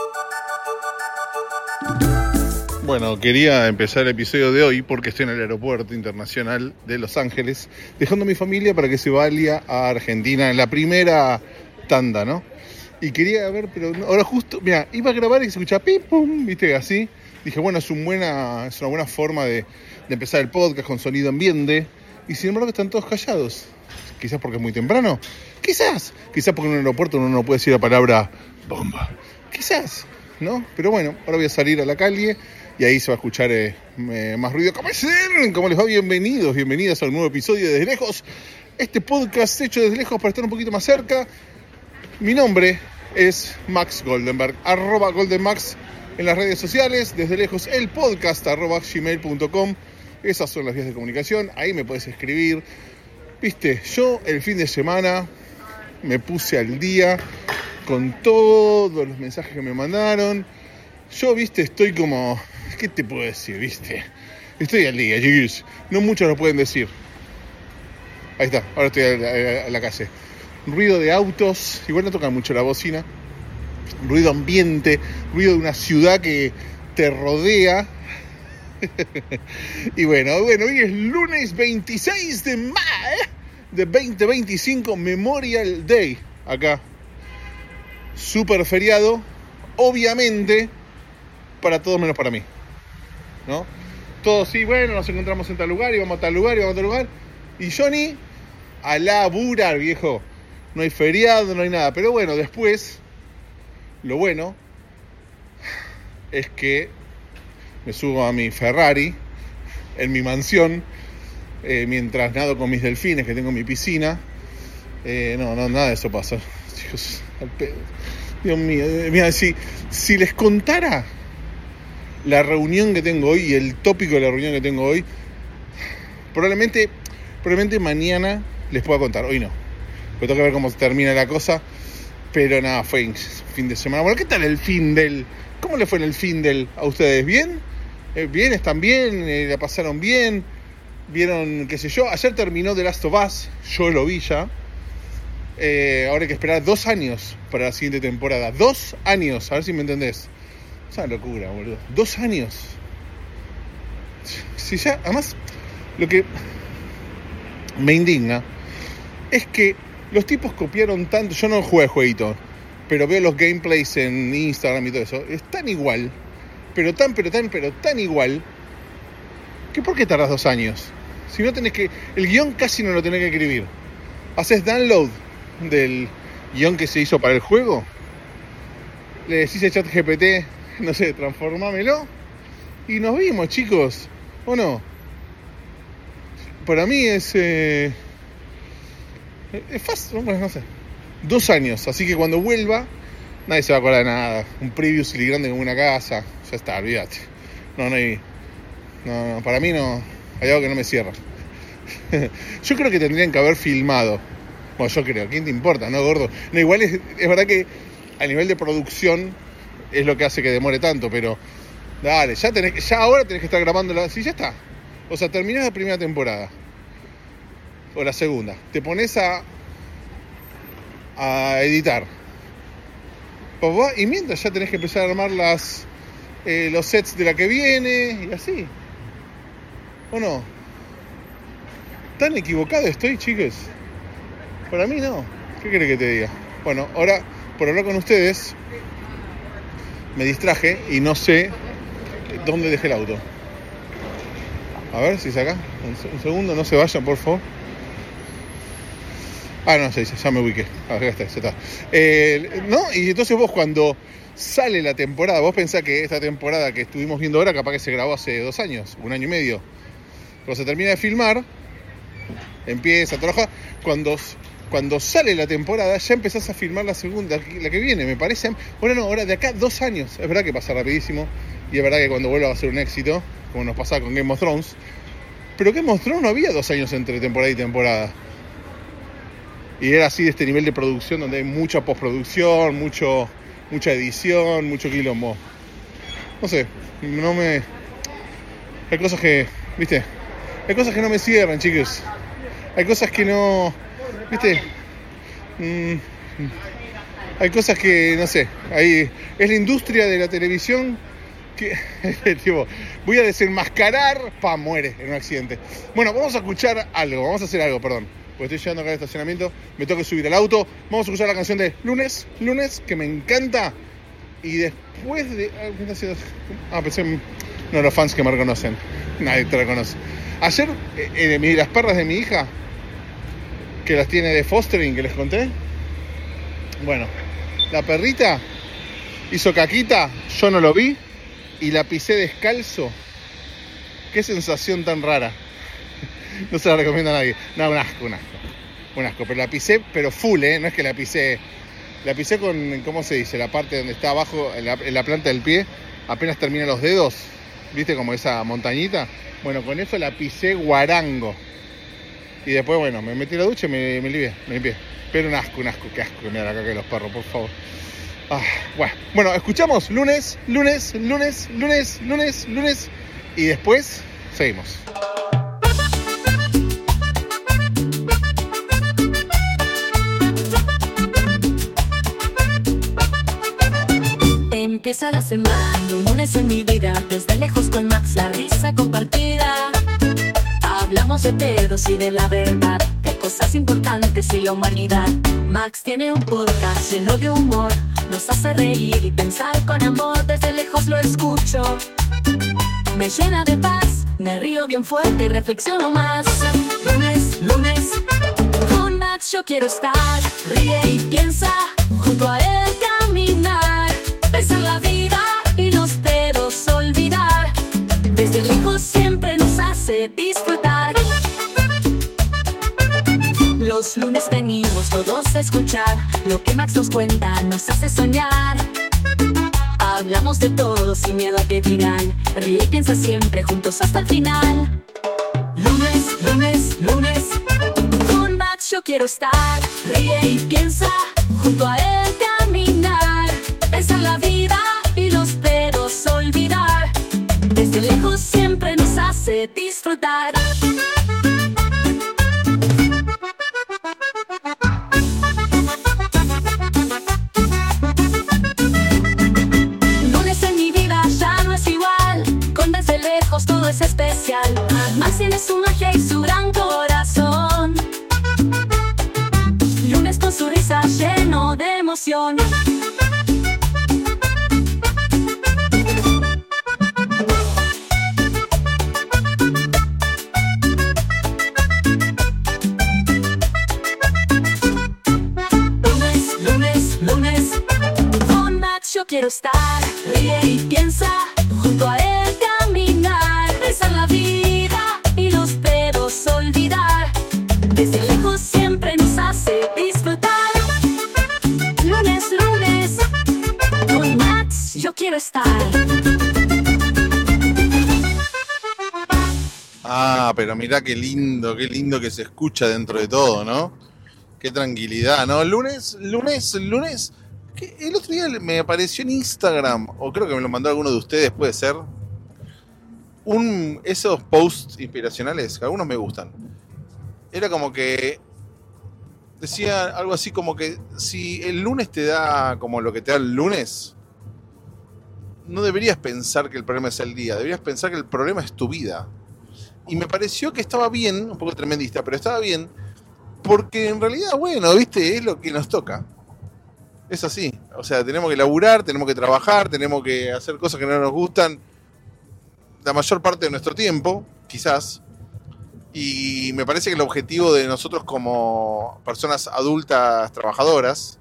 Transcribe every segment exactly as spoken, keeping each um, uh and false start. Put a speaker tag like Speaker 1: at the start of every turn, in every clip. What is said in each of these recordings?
Speaker 1: Bueno, quería empezar el episodio de hoy porque estoy en el aeropuerto internacional de Los Ángeles, dejando a mi familia para que se vaya a Argentina en la primera tanda, ¿no? Y quería ver, pero ahora justo, mira, iba a grabar y se escuchaba pim, pum, viste, así. Dije, bueno, es, un buena, es una buena forma de, de empezar el podcast con sonido ambiente. Y sin embargo están todos callados. Quizás porque es muy temprano. Quizás. Quizás porque en un aeropuerto uno no puede decir la palabra bomba. Quizás, ¿no? Pero bueno, ahora voy a salir a la calle y ahí se va a escuchar eh, eh, más ruido. ¿Cómo están? ¿Cómo les va? Bienvenidos, bienvenidas a un nuevo episodio de Desde Lejos. Este podcast hecho desde lejos para estar un poquito más cerca. Mi nombre es Max Goldenberg, arroba goldenmax en las redes sociales. Desde lejos el podcast, arroba gmail punto com. Esas son las vías de comunicación. Ahí me puedes escribir. Viste, yo el fin de semana me puse al día con todos los mensajes que me mandaron. Yo, viste, estoy como... ¿Qué te puedo decir, viste? Estoy al día, chicos. No muchos lo pueden decir. Ahí está, ahora estoy a la, a la calle. Ruido de autos, igual no toca mucho la bocina. Ruido ambiente, ruido de una ciudad que te rodea. Y bueno, bueno, hoy es lunes veintiséis de mayo de veinte veinticinco, Memorial Day. Acá. Súper feriado, obviamente, para todos menos para mí, ¿no? Todos sí, bueno, nos encontramos en tal lugar y vamos a tal lugar y vamos a tal lugar. Y Johnny, a laburar, viejo. No hay feriado, no hay nada. Pero bueno, después, lo bueno es que me subo a mi Ferrari en mi mansión eh, mientras nado con mis delfines que tengo en mi piscina. Eh, no, no, nada de eso pasa. Dios, al pedo. Dios mío, mira, si, si les contara la reunión que tengo hoy y el tópico de la reunión que tengo hoy, probablemente, probablemente mañana les pueda contar. Hoy no, pero tengo que ver cómo termina la cosa. Pero nada, fue fin de semana. Bueno, ¿qué tal el fin del? ¿Cómo le fue en el fin del a ustedes? ¿Bien? Eh, ¿Bien? ¿Están bien? Eh, ¿La pasaron bien? ¿Vieron, qué sé yo? Ayer terminó The Last of Us, yo lo vi ya. Eh, ahora hay que esperar dos años para la siguiente temporada. Dos años, a ver si me entendés. Es una locura, boludo. Dos años. Si ya, además, lo que me indigna es que los tipos copiaron tanto. Yo no jugué el jueguito, pero veo los gameplays en Instagram y todo eso. Es tan igual, pero tan, pero tan, pero tan igual, que ¿por qué tardás dos años? Si no tenés que... El guión casi no lo tenés que escribir. Haces download del guión que se hizo para el juego, le decís a ChatGPT, no sé, transformámelo y nos vimos, chicos, ¿o no? Para mí es eh, es fácil, bueno, no sé, dos años, así que cuando vuelva nadie se va a acordar de nada. Un previously grande como una casa, ya está, olvídate. No, no hay, no, no, para mí no, hay algo que no me cierra. Yo creo que tendrían que haber filmado. Bueno, yo creo, ¿quién te importa, no, gordo? No, igual es, es verdad que a nivel de producción es lo que hace que demore tanto, pero dale, ya tenés, ya ahora tenés que estar grabando la... Sí, ya está. O sea, terminás la primera temporada o la segunda, te pones a a editar y mientras ya tenés que empezar a armar las eh, los sets de la que viene y así, ¿o no? ¿Tan equivocado estoy, chicos? Para mí no. ¿Qué querés que te diga? Bueno, ahora, por hablar con ustedes, me distraje y no sé dónde dejé el auto. A ver si es acá. Un segundo, no se vayan, por favor. Ah, no, ya, ya me ubiqué. Ah, acá está, ya está. Eh, ¿No? Y entonces vos cuando sale la temporada, vos pensás que esta temporada que estuvimos viendo ahora capaz que se grabó hace dos años, un año y medio. Cuando se termina de filmar, empieza a trabajar. Cuando... Cuando sale la temporada, ya empezás a filmar la segunda, la que viene, me parece. Bueno, no, ahora de acá dos años. Es verdad que pasa rapidísimo. Y es verdad que cuando vuelva va a ser un éxito, como nos pasaba con Game of Thrones. Pero Game of Thrones no había dos años entre temporada y temporada. Y era así de este nivel de producción, donde hay mucha postproducción, mucho, mucha edición, mucho quilombo. No sé, no me... Hay cosas que, viste, hay cosas que no me cierran, chicos. Hay cosas que no... ¿Viste? Mm, hay cosas que, no sé, hay, es la industria de la televisión que, tipo, voy a desenmascarar, pa, muere en un accidente. Bueno, vamos a escuchar algo, vamos a hacer algo, perdón, porque estoy llegando acá al estacionamiento, me tengo que subir al auto, vamos a escuchar la canción de Lunes, Lunes, que me encanta, y después de... Ah, pensé en no, los fans que me reconocen, nadie te reconoce. Ayer, eh, eh, las perras de mi hija, que las tiene de fostering, que les conté, bueno, la perrita hizo caquita, yo no lo vi, y la pisé descalzo. Qué sensación tan rara. No se la recomiendo a nadie. No, un asco, un asco. Un asco, pero la pisé, pero full, ¿eh? No es que la pisé... La pisé con, ¿cómo se dice? La parte donde está abajo, en la, en la planta del pie, apenas termina los dedos. ¿Viste? Como esa montañita. Bueno, con eso la pisé guarango. Y después, bueno, me metí a la ducha y me, me limpié, me limpié. Pero un asco, un asco, qué asco que me da la caca de los perros, por favor. Ah, bueno. bueno, escuchamos lunes, lunes, lunes, lunes, lunes, lunes. Y después, seguimos.
Speaker 2: Empieza la semana, lunes en mi vida, desde lejos con Max, la risa compartida. Hablamos de pedos y de la verdad, de cosas importantes y la humanidad. Max tiene un podcast lleno de humor, nos hace reír y pensar con amor, desde lejos lo escucho. Me llena de paz, me río bien fuerte y reflexiono más. Lunes, lunes, con Max yo quiero estar, ríe y piensa, junto a él caminar. Besar la vida y los dedos olvidar. Desde lejos siempre nos hace disfrutar. Los lunes venimos todos a escuchar lo que Max nos cuenta, nos hace soñar. Hablamos de todo sin miedo a que dirán. Ríe y piensa siempre juntos hasta el final. Lunes, lunes, lunes, con Max yo quiero estar. Ríe y piensa, junto a él caminar. Pensar la vida y los dedos olvidar. Desde lejos siempre nos hace disfrutar. Lunes en mi vida ya no es igual, con desde lejos todo es especial. Max tiene su magia y su gran corazón. Lunes con su risa lleno de emoción. Quiero estar, ríe y piensa, junto a él caminar. Besar la vida y los dedos olvidar. Desde lejos siempre nos hace disfrutar. Lunes, lunes, con Max yo quiero estar.
Speaker 1: Ah, pero mirá qué lindo, qué lindo que se escucha dentro de todo, ¿no? Qué tranquilidad, ¿no? Lunes, lunes, lunes... El otro día me apareció en Instagram, o creo que me lo mandó alguno de ustedes, puede ser, un, esos posts inspiracionales, que algunos me gustan. Era como que decía algo así como que si el lunes te da como lo que te da el lunes, no deberías pensar que el problema es el día, deberías pensar que el problema es tu vida. Y me pareció que estaba bien, un poco tremendista, pero estaba bien, porque en realidad, bueno, viste, es lo que nos toca. Es así, o sea, tenemos que laburar, tenemos que trabajar, tenemos que hacer cosas que no nos gustan la mayor parte de nuestro tiempo, quizás. Y me parece que el objetivo de nosotros como personas adultas trabajadoras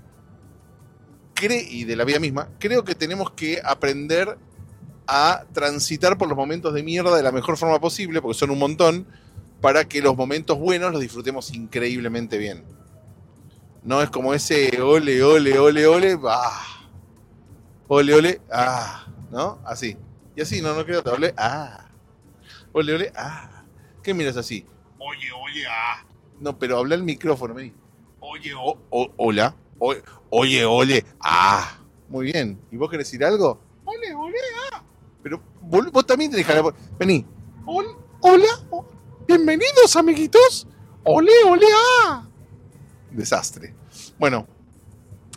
Speaker 1: cree, y de la vida misma, creo que tenemos que aprender a transitar por los momentos de mierda de la mejor forma posible, porque son un montón, para que los momentos buenos los disfrutemos increíblemente bien. No es como ese ole, ole, ole, ole, ah, ole, ole, ah, ¿no? Así. Y así, no, no queda otra, ole, ah, ole, ole, ah. ¿Qué miras así? Oye, oye, ah. No, pero habla el micrófono, vení. Oye, o, o, hola, o, oye, ole, ah. Muy bien. ¿Y vos querés decir algo? Ole, ole, ah. Pero vos, vos también tenés que hablar. Vení. Ol, hola, oh, bienvenidos, amiguitos. Ole, ole, ah. Desastre. Bueno,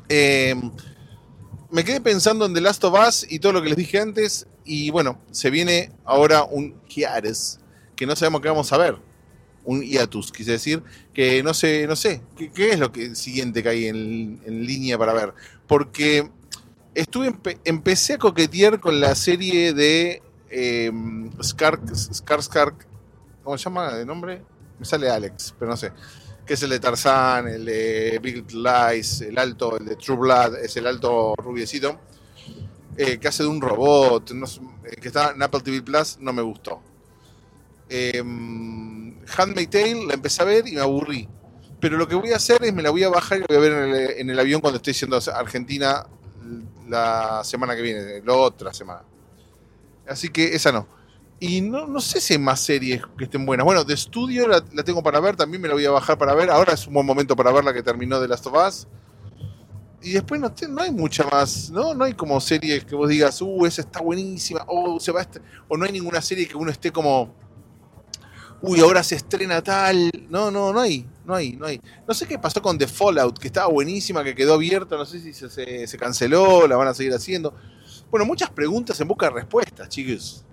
Speaker 1: Eh, me quedé pensando en The Last of Us y todo lo que les dije antes. Y bueno, se viene ahora un hiatus que no sabemos qué vamos a ver. Un hiatus, quise decir, que no sé, no sé, ¿qué, qué es lo que siguiente que hay en, en línea para ver? Porque estuve empe empecé a coquetear con la serie de eh, Scar, Scar, Scar, ¿cómo se llama de nombre? Me sale Alex, pero no sé. Que es el de Tarzán, el de Big Little Lies, el alto, el de True Blood, es el alto rubiecito, eh, que hace de un robot, no, que está en Apple T V Plus, no me gustó. Eh, Handmaid's Tale la empecé a ver y me aburrí. Pero lo que voy a hacer es me la voy a bajar y la voy a ver en el, en el avión cuando estoy yendo a Argentina la semana que viene, la otra semana. Así que esa no. Y no, no sé si hay más series que estén buenas. Bueno, The Studio la, la tengo para ver, también me la voy a bajar para ver. Ahora es un buen momento para verla que terminó The Last of Us. Y después no, no hay mucha más, ¿no? No hay como series que vos digas, uh, esa está buenísima, oh, se va a est-. O no hay ninguna serie que uno esté como, uy, ahora se estrena tal. No, no, no hay, no hay, no hay. No sé qué pasó con The Fallout, que estaba buenísima, que quedó abierta, no sé si se, se, se canceló, la van a seguir haciendo. Bueno, muchas preguntas en busca de respuestas, chicos.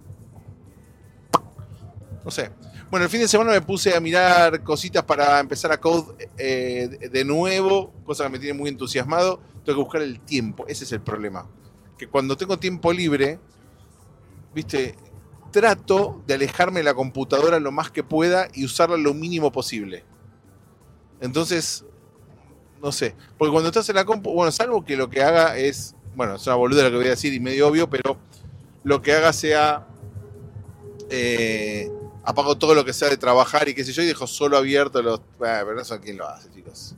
Speaker 1: No sé. Bueno, el fin de semana me puse a mirar cositas para empezar a Code eh, de nuevo, cosa que me tiene muy entusiasmado. Tengo que buscar el tiempo, ese es el problema. Que cuando tengo tiempo libre, viste, trato de alejarme de la computadora lo más que pueda y usarla lo mínimo posible. Entonces, no sé. Porque cuando estás en la compu, bueno, salvo que lo que haga es, bueno, es una boluda lo que voy a decir y medio obvio, pero lo que haga sea... Eh, apago todo lo que sea de trabajar y qué sé yo y dejo solo abierto los... Bueno, pero no sé quién lo hace, chicos.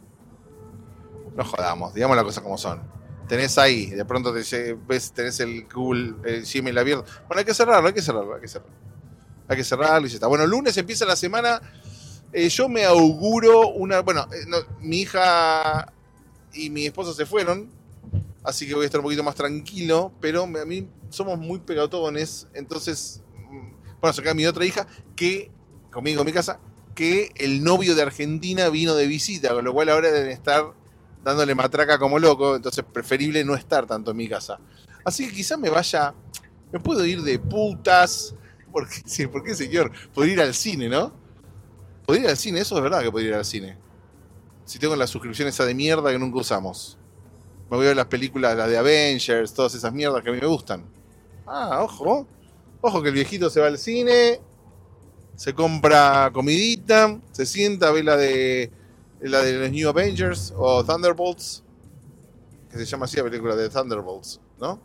Speaker 1: No jodamos, digamos las cosas como son. Tenés ahí, de pronto te ves, tenés el Google, el Gmail abierto. Bueno, hay que cerrarlo, hay que cerrarlo, hay que cerrarlo. Hay que cerrarlo y ya está. Bueno, lunes empieza la semana. Eh, yo me auguro una... Bueno, eh, no, mi hija y mi esposa se fueron, así que voy a estar un poquito más tranquilo, pero a mí somos muy pegatones, entonces... Bueno, se queda mi otra hija, que, conmigo en mi casa, que el novio de Argentina vino de visita, con lo cual ahora deben estar dándole matraca como loco, entonces preferible no estar tanto en mi casa. Así que quizás me vaya, me puedo ir de putas, porque, sí, ¿por qué, señor? Puedo ir al cine, ¿no? Puedo ir al cine, eso es verdad que puedo ir al cine. Si tengo la suscripción esa de mierda que nunca usamos. Me voy a ver las películas, las de Avengers, todas esas mierdas que a mí me gustan. Ah, ojo. Ojo que el viejito se va al cine, se compra comidita, se sienta, ve la de la de los New Avengers o Thunderbolts, que se llama así la película de Thunderbolts, ¿no?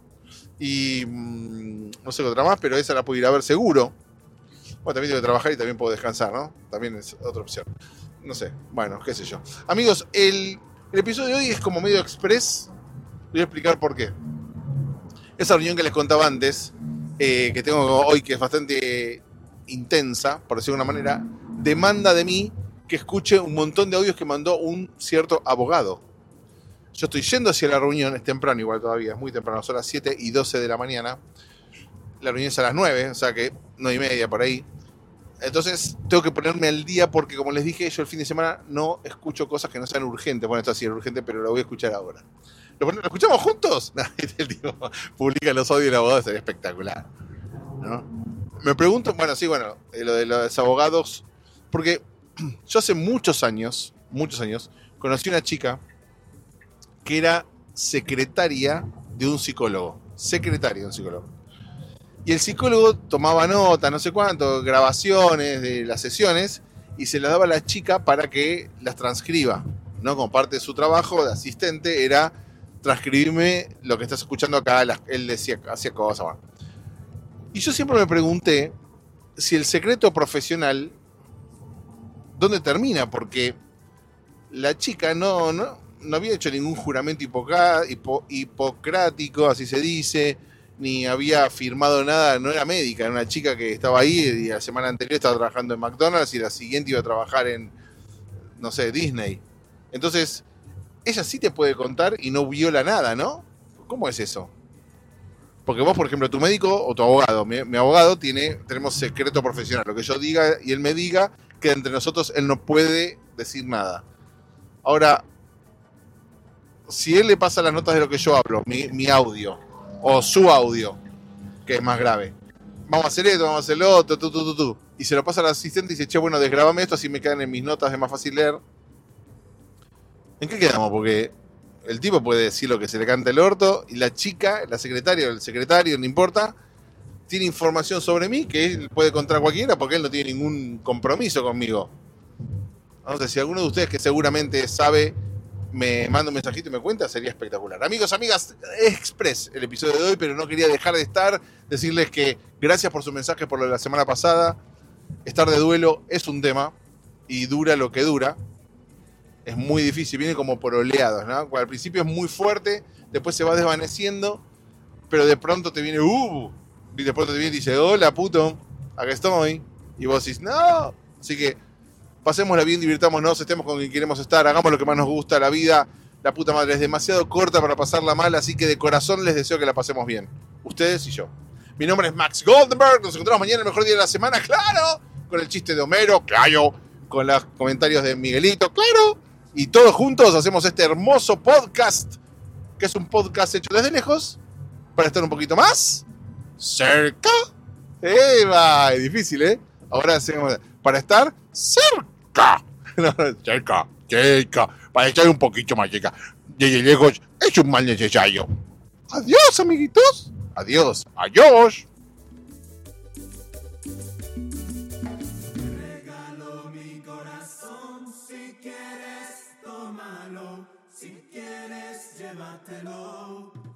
Speaker 1: Y mmm, no sé qué otra más, pero esa la puedo ir a ver seguro. Bueno, también tengo que trabajar y también puedo descansar, ¿no? También es otra opción. No sé, bueno, qué sé yo. Amigos, el, el episodio de hoy es como medio express. Voy a explicar por qué. Esa reunión que les contaba antes, eh, que tengo hoy, que es bastante intensa, por decirlo de una manera, demanda de mí que escuche un montón de audios que mandó un cierto abogado. Yo estoy yendo hacia la reunión, es temprano igual todavía, es muy temprano, son las siete y doce de la mañana. La reunión es a las nueve, o sea que nueve y media por ahí. Entonces tengo que ponerme al día porque, como les dije, yo el fin de semana no escucho cosas que no sean urgentes. Bueno, esto sí es urgente, pero lo voy a escuchar ahora. ¿Lo, ¿lo escuchamos juntos? No, el tipo publica los audios del abogado, sería espectacular, ¿no? Me pregunto, bueno, sí, bueno, lo de los abogados, porque yo hace muchos años, muchos años, conocí una chica que era secretaria de un psicólogo, secretaria de un psicólogo. Y el psicólogo tomaba nota, no sé cuánto, grabaciones de las sesiones y se las daba a la chica para que las transcriba, ¿no? Como parte de su trabajo de asistente era transcribirme lo que estás escuchando acá. Él decía, hacía cosas. Bueno. Y yo siempre me pregunté si el secreto profesional, ¿dónde termina? Porque la chica no, no, no había hecho ningún juramento hipoca, hipo, hipocrático, así se dice, ni había firmado nada, no era médica, era una chica que estaba ahí y la semana anterior estaba trabajando en McDonald's y la siguiente iba a trabajar en, no sé, Disney. Entonces, ella sí te puede contar y no viola nada, ¿no? ¿Cómo es eso? Porque vos, por ejemplo, tu médico o tu abogado, mi, mi abogado tiene, tenemos secreto profesional, lo que yo diga y él me diga, que entre nosotros él no puede decir nada. Ahora, si él le pasa las notas de lo que yo hablo, mi, mi audio, o su audio, que es más grave, vamos a hacer esto, vamos a hacer lo otro, tú, tú, tú, tú, y se lo pasa al asistente y dice, che, bueno, desgrabame esto, así me quedan en mis notas, es más fácil leer. ¿En qué quedamos? Porque el tipo puede decir lo que se le canta el orto, y la chica, la secretaria o el secretario, no importa, tiene información sobre mí que él puede contar cualquiera porque él no tiene ningún compromiso conmigo. Entonces, si alguno de ustedes que seguramente sabe me manda un mensajito y me cuenta, sería espectacular. Amigos, amigas, express el episodio de hoy, pero no quería dejar de estar, decirles que gracias por su mensaje por lo de la semana pasada. Estar de duelo es un tema y dura lo que dura. Es muy difícil, viene como por oleados, ¿no? Al principio es muy fuerte, después se va desvaneciendo, pero de pronto te viene, uh, y de pronto te viene y dice, hola puto, acá estoy. Y vos decís, no. Así que pasémosla bien, divirtámonos, estemos con quien queremos estar, hagamos lo que más nos gusta. La vida, la puta madre, es demasiado corta para pasarla mal, así que de corazón les deseo que la pasemos bien. Ustedes y yo. Mi nombre es Max Goldenberg, nos encontramos mañana, el mejor día de la semana, claro, con el chiste de Homero, claro, con los comentarios de Miguelito, claro, y todos juntos hacemos este hermoso podcast, que es un podcast hecho desde lejos, para estar un poquito más cerca. ¡Eva! Es difícil, ¿eh? Ahora hacemos para estar cerca. No, cerca, cerca. Para estar un poquito más cerca. Desde lejos es un mal necesario. Adiós, amiguitos. Adiós. Adiós.
Speaker 3: Regalo mi corazón, si quieres, tómalo. Si quieres, llévatelo.